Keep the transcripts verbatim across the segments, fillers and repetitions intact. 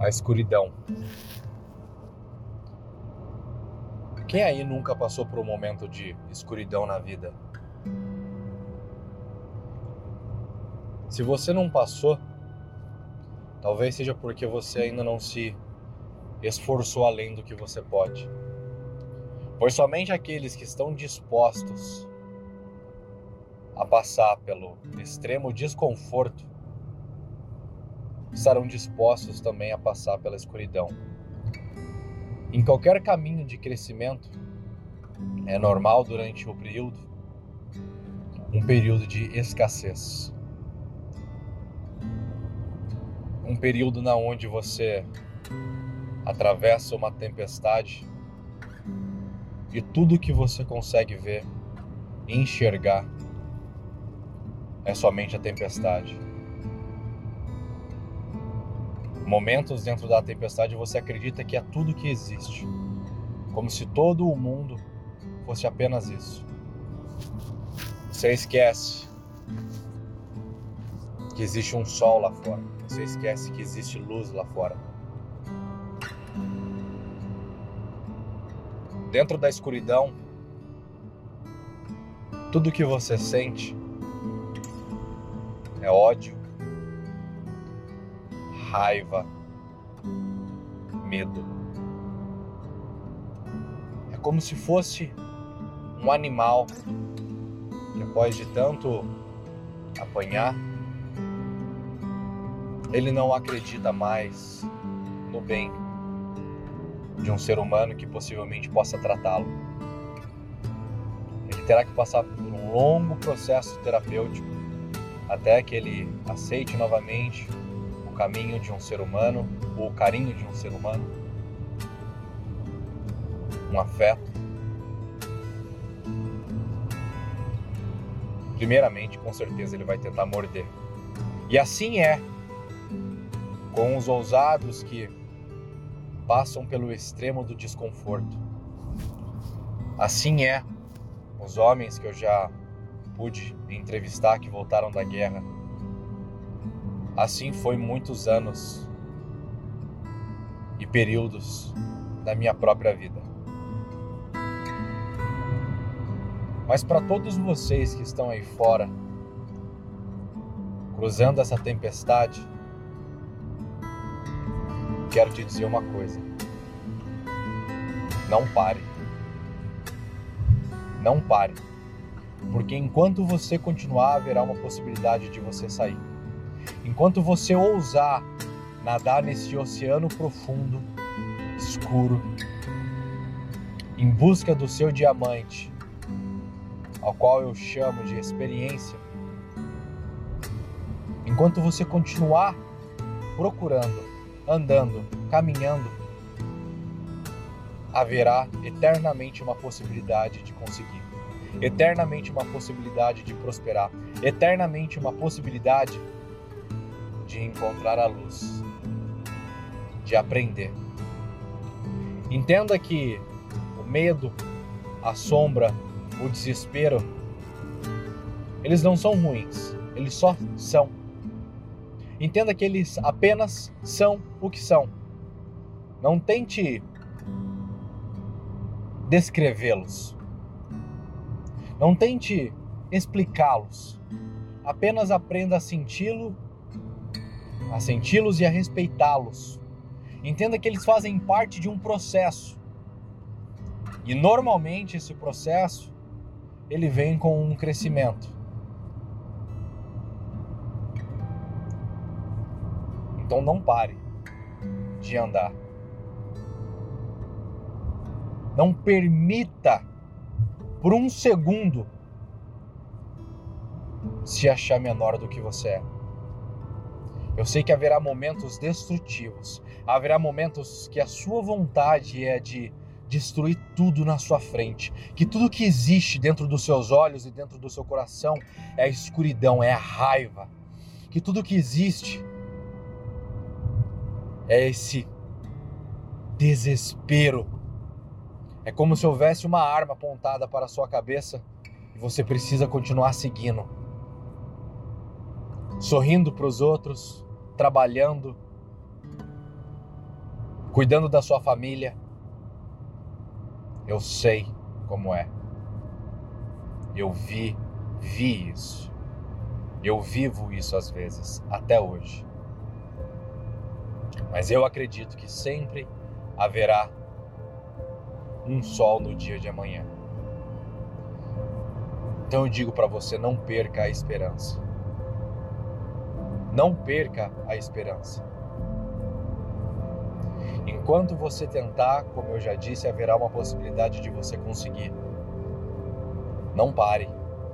A escuridão. Quem aí nunca passou por um momento de escuridão na vida? Se você não passou, talvez seja porque você ainda não se esforçou além do que você pode. Pois somente aqueles que estão dispostos a passar pelo extremo desconforto estarão dispostos também a passar pela escuridão. Em qualquer caminho de crescimento, é normal durante o período, um período de escassez. Um período na onde você atravessa uma tempestade e tudo que você consegue ver e enxergar é somente a tempestade. Momentos dentro da tempestade você acredita que é tudo que existe, como se todo o mundo fosse apenas isso. Você esquece que existe um sol lá fora, você esquece que existe luz lá fora. Dentro da escuridão, tudo que você sente é ódio, raiva, medo. É como se fosse um animal que, depois de tanto apanhar, ele não acredita mais no bem de um ser humano que possivelmente possa tratá-lo. Ele terá que passar por um longo processo terapêutico até que ele aceite novamente o caminho de um ser humano, ou o carinho de um ser humano, um afeto. Primeiramente, com certeza, ele vai tentar morder. E assim é com os ousados que passam pelo extremo do desconforto. Assim é os homens que eu já pude entrevistar que voltaram da guerra. Assim foi muitos anos e períodos da minha própria vida. Mas para todos vocês que estão aí fora, cruzando essa tempestade, quero te dizer uma coisa. Não pare. Não pare. Porque enquanto você continuar, haverá uma possibilidade de você sair. Enquanto você ousar nadar nesse oceano profundo, escuro, em busca do seu diamante, ao qual eu chamo de experiência, enquanto você continuar procurando, andando, caminhando, haverá eternamente uma possibilidade de conseguir, eternamente uma possibilidade de prosperar, eternamente uma possibilidade de encontrar a luz, de aprender. Entenda que o medo, a sombra, o desespero, eles não são ruins, eles só são. Entenda que eles apenas são o que são. Não tente descrevê-los. Não tente explicá-los. Apenas aprenda a senti-lo, a senti-los e a respeitá-los. Entenda que eles fazem parte de um processo. E normalmente esse processo, ele vem com um crescimento. Então não pare de andar. Não permita por um segundo se achar menor do que você é. Eu sei que haverá momentos destrutivos, haverá momentos que a sua vontade é de destruir tudo na sua frente, que tudo que existe dentro dos seus olhos e dentro do seu coração é a escuridão, é a raiva, que tudo que existe é esse desespero. É como se houvesse uma arma apontada para a sua cabeça e você precisa continuar seguindo. Sorrindo para os outros, trabalhando, cuidando da sua família. Eu sei como é. Eu vi, vi isso. Eu vivo isso às vezes, até hoje. Mas eu acredito que sempre haverá um sol no dia de amanhã. Então eu digo para você, não perca a esperança. Não perca a esperança. Enquanto você tentar, como eu já disse, haverá uma possibilidade de você conseguir. Não pare.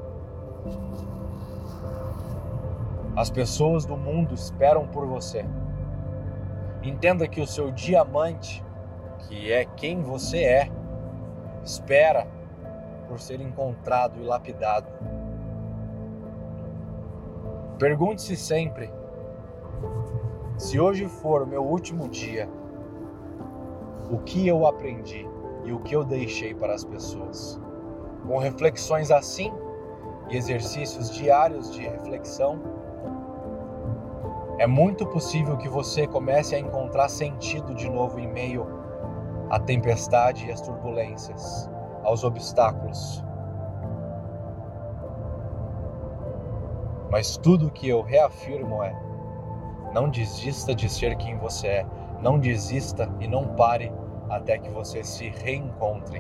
As pessoas do mundo esperam por você. Entenda que o seu diamante, que é quem você é, espera por ser encontrado e lapidado. Pergunte-se sempre, se hoje for o meu último dia, o que eu aprendi e o que eu deixei para as pessoas. Com reflexões assim e exercícios diários de reflexão, é muito possível que você comece a encontrar sentido de novo em meio à tempestade e às turbulências, aos obstáculos. Mas tudo que eu reafirmo é: não desista de ser quem você é, não desista e não pare até que você se reencontre.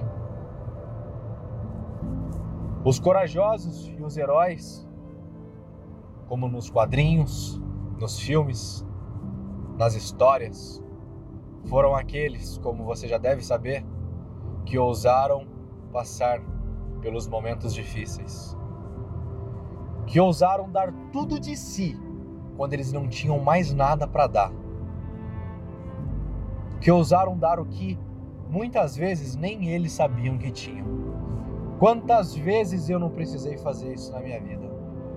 Os corajosos e os heróis, como nos quadrinhos, nos filmes, nas histórias, foram aqueles, como você já deve saber, que ousaram passar pelos momentos difíceis, que ousaram dar tudo de si quando eles não tinham mais nada para dar, que ousaram dar o que muitas vezes nem eles sabiam que tinham. Quantas vezes eu não precisei fazer isso na minha vida?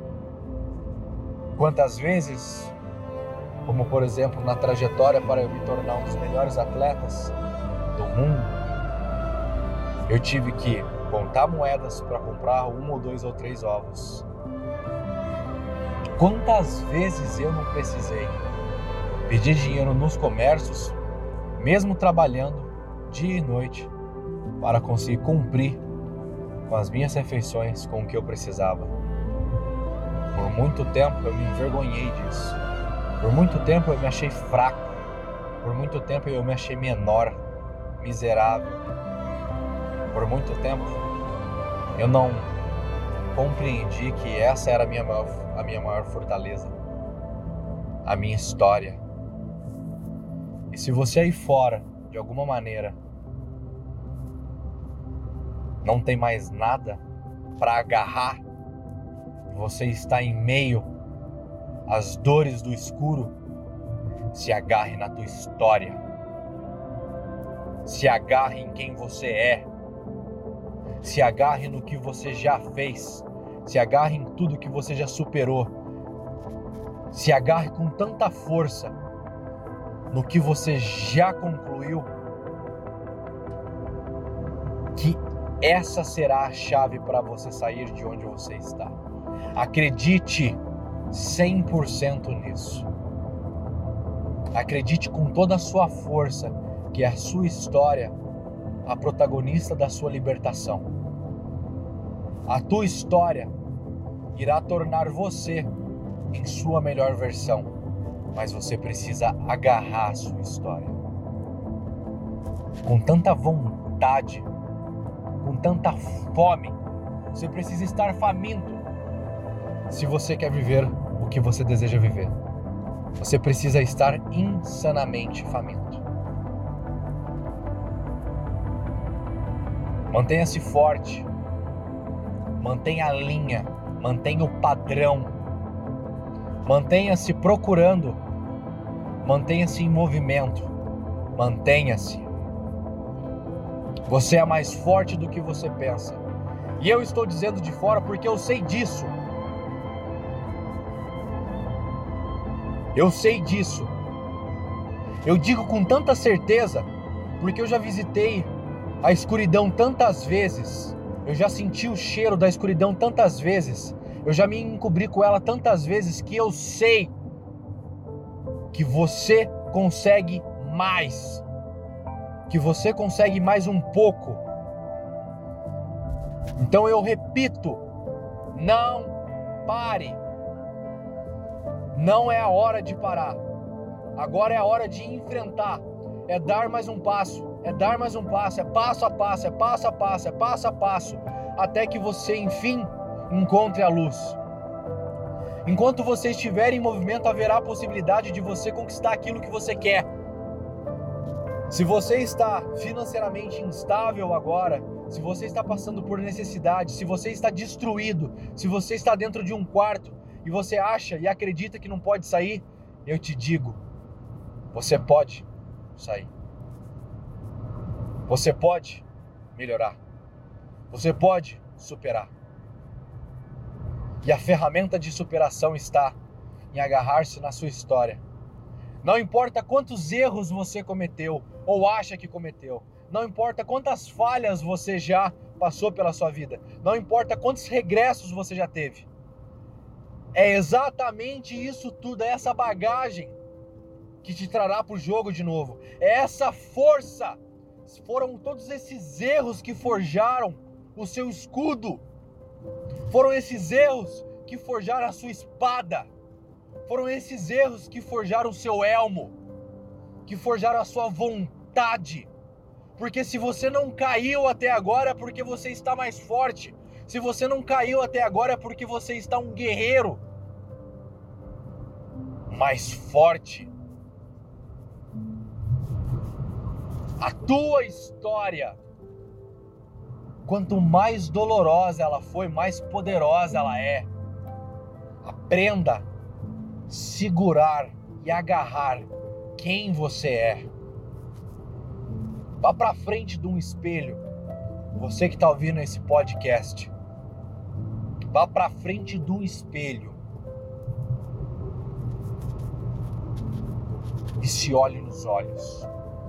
Quantas vezes, como por exemplo na trajetória para eu me tornar um dos melhores atletas do mundo, eu tive que contar moedas para comprar um ou dois ou três ovos. Quantas vezes eu não precisei pedir dinheiro nos comércios, mesmo trabalhando dia e noite, para conseguir cumprir com as minhas refeições, com o que eu precisava. Por muito tempo eu me envergonhei disso. Por muito tempo eu me achei fraco. Por muito tempo eu me achei menor, miserável. Por muito tempo eu não compreendi que essa era a minha maior, a minha maior fortaleza, a minha história. E se você aí fora, de alguma maneira, não tem mais nada para agarrar, você está em meio às dores do escuro, se agarre na tua história, se agarre em quem você é, se agarre no que você já fez, se agarre em tudo que você já superou, se agarre com tanta força no que você já concluiu, que essa será a chave para você sair de onde você está. Acredite cem por cento nisso. Acredite com toda a sua força que é a sua história, a protagonista da sua libertação. A tua história irá tornar você em sua melhor versão, mas você precisa agarrar a sua história com tanta vontade, com tanta fome. Você precisa estar faminto se você quer viver o que você deseja viver. Você precisa estar insanamente faminto. Mantenha-se forte, mantenha a linha, mantenha o padrão, mantenha-se procurando, mantenha-se em movimento, mantenha-se. Você é mais forte do que você pensa. E eu estou dizendo de fora porque eu sei disso. Eu sei disso. Eu digo com tanta certeza porque eu já visitei a escuridão tantas vezes. Eu já senti o cheiro da escuridão tantas vezes. Eu já me encobri com ela tantas vezes que eu sei que você consegue mais. que você consegue mais um pouco. Então eu repito, não pare. Não é a hora de parar. Agora é a hora de enfrentar. É dar mais um passo. É dar mais um passo. É passo a passo. É passo a passo. É passo a passo. Até que você, enfim, encontre a luz. Enquanto você estiver em movimento, haverá a possibilidade de você conquistar aquilo que você quer. Se você está financeiramente instável agora, se você está passando por necessidade, se você está destruído, se você está dentro de um quarto e você acha e acredita que não pode sair, eu te digo, você pode sair. Você pode melhorar. Você pode superar. E a ferramenta de superação está em agarrar-se na sua história. Não importa quantos erros você cometeu ou acha que cometeu. Não importa quantas falhas você já passou pela sua vida. Não importa quantos regressos você já teve. É exatamente isso tudo, é essa bagagem que te trará para o jogo de novo. É essa força. Foram todos esses erros que forjaram o seu escudo. Foram esses erros que forjaram a sua espada. Foram esses erros que forjaram o seu elmo, que forjaram a sua vontade. Porque se você não caiu até agora é porque você está mais forte. Se você não caiu até agora é porque você está um guerreiro mais forte. A tua história, quanto mais dolorosa ela foi, mais poderosa ela é. Aprenda a segurar e agarrar quem você é. Vá para frente de um espelho. Você que está ouvindo esse podcast, vá para frente do espelho e se olhe nos olhos.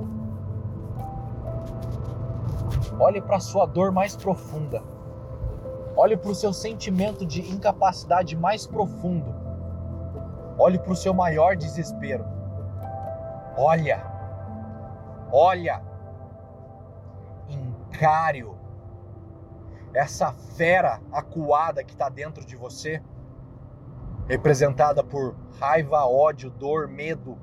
Olhe para a sua dor mais profunda. Olhe para o seu sentimento de incapacidade mais profundo. Olhe para o seu maior desespero. Olha. Olha. Encare-o. Essa fera acuada que está dentro de você, representada por raiva, ódio, dor, medo,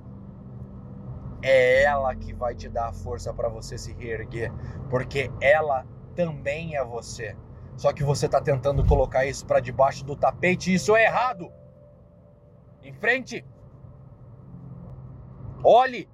é ela que vai te dar a força para você se reerguer, porque ela também é você. Só que você está tentando colocar isso para debaixo do tapete e isso é errado. Em frente. Olhe.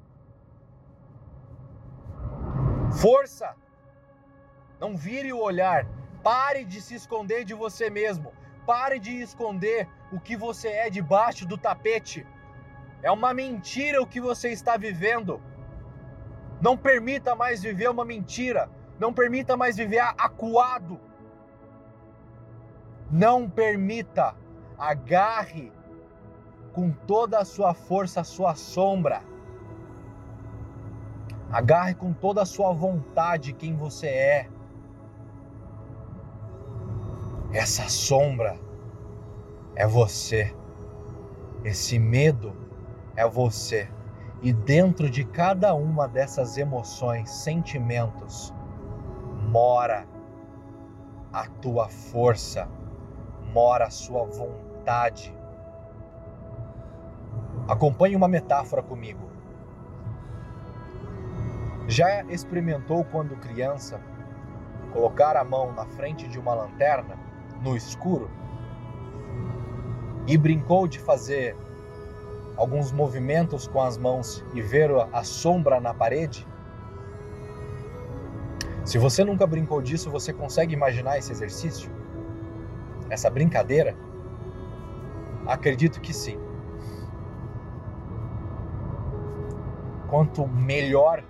Força. Não vire o olhar. Pare de se esconder de você mesmo. Pare de esconder o que você é debaixo do tapete. É uma mentira o que você está vivendo. Não permita mais viver uma mentira. Não permita mais viver acuado. Não permita. Agarre com toda a sua força a sua sombra. Agarre com toda a sua vontade quem você é. Essa sombra é você. Esse medo é você. E dentro de cada uma dessas emoções, sentimentos, mora a tua força, mora a sua vontade. Acompanhe uma metáfora comigo. Já experimentou quando criança colocar a mão na frente de uma lanterna no escuro e brincou de fazer alguns movimentos com as mãos e ver a sombra na parede? Se você nunca brincou disso, você consegue imaginar esse exercício? Essa brincadeira? Acredito que sim. Quanto melhor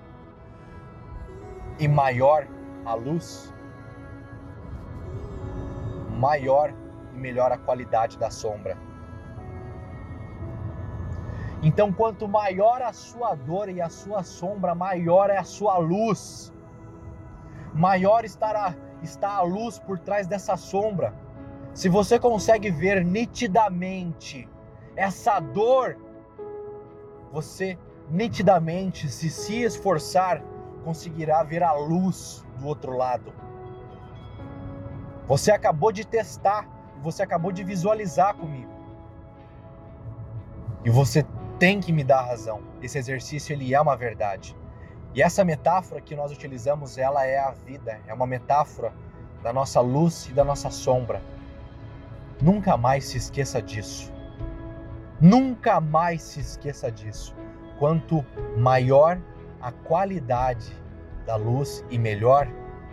e maior a luz, maior e melhor a qualidade da sombra. Então, quanto maior a sua dor e a sua sombra, maior é a sua luz. Maior estará, está a luz por trás dessa sombra. Se você consegue ver nitidamente essa dor, você nitidamente, se se esforçar, conseguirá ver a luz do outro lado. Você acabou de testar, você acabou de visualizar comigo. E você tem que me dar razão. Esse exercício, ele é uma verdade. E essa metáfora que nós utilizamos, ela é a vida. É uma metáfora da nossa luz e da nossa sombra. Nunca mais se esqueça disso. Nunca mais se esqueça disso. Quanto maior a qualidade da luz e melhor,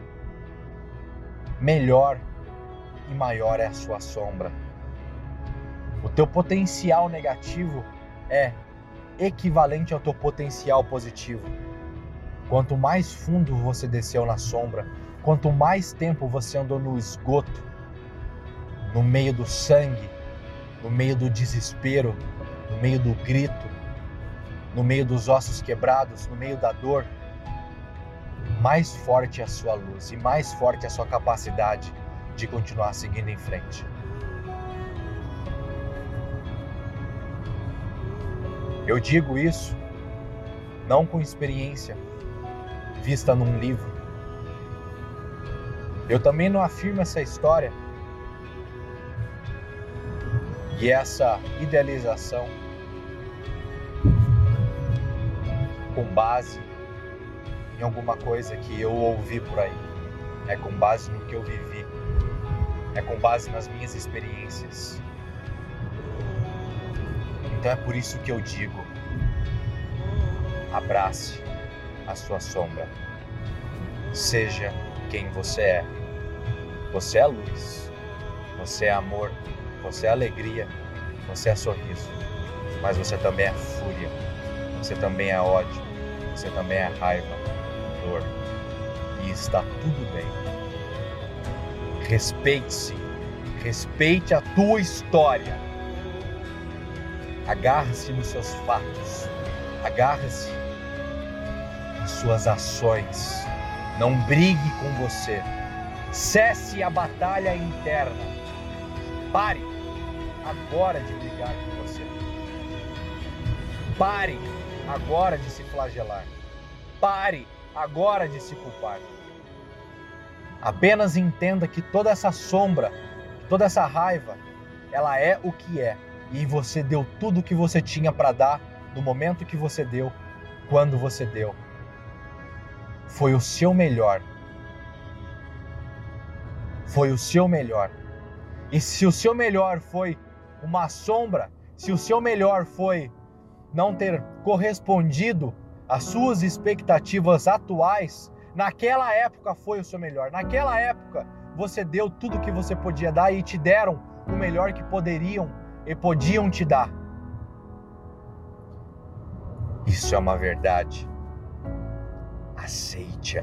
melhor e maior é a sua sombra. O teu potencial negativo é equivalente ao teu potencial positivo. Quanto mais fundo você desceu na sombra, quanto mais tempo você andou no esgoto, no meio do sangue, no meio do desespero, no meio do grito, no meio dos ossos quebrados, no meio da dor, mais forte é a sua luz e mais forte é a sua capacidade de continuar seguindo em frente. Eu digo isso não com experiência vista num livro. Eu também não afirmo essa história e essa idealização com base em alguma coisa que eu ouvi por aí. É com base no que eu vivi. É com base nas minhas experiências. Então é por isso que eu digo: abrace a sua sombra. Seja quem você é. Você é luz. Você é amor. Você é alegria. Você é sorriso. Mas você também é fúria. Você também é ódio. Você também é raiva, dor. E está tudo bem. Respeite-se. Respeite a tua história. Agarre-se nos seus fatos. Agarre-se em suas ações. Não brigue com você. Cesse a batalha interna. Pare agora de brigar com você. Pare agora de se flagelar. Pare agora de se culpar. Apenas entenda que toda essa sombra, toda essa raiva, ela é o que é. E você deu tudo o que você tinha para dar, no momento que você deu, quando você deu. Foi o seu melhor. Foi o seu melhor. E se o seu melhor foi uma sombra, se o seu melhor foi não ter correspondido às suas expectativas atuais, naquela época foi o seu melhor. Naquela época você deu tudo o que você podia dar e te deram o melhor que poderiam e podiam te dar. Isso é uma verdade. Aceite-a.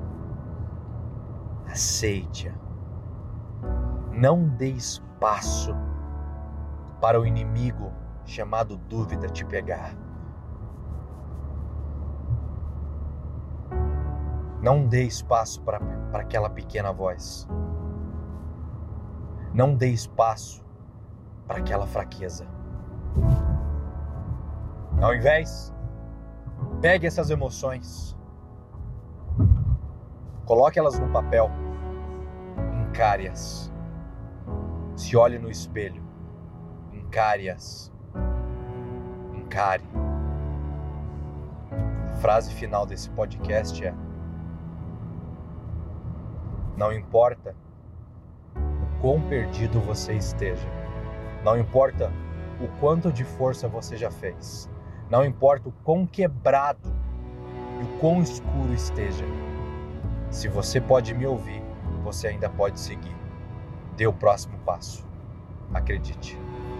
Aceite-a. Não dê espaço para o inimigo chamado dúvida te pegar. Não dê espaço para, para aquela pequena voz. Não dê espaço para aquela fraqueza. Ao invés, pegue essas emoções, coloque elas no papel, encare-as, se olhe no espelho, encare-as, encare. A frase final desse podcast é: não importa o quão perdido você esteja, não importa o quanto de força você já fez, não importa o quão quebrado e o quão escuro esteja, se você pode me ouvir, você ainda pode seguir. Dê o próximo passo. Acredite.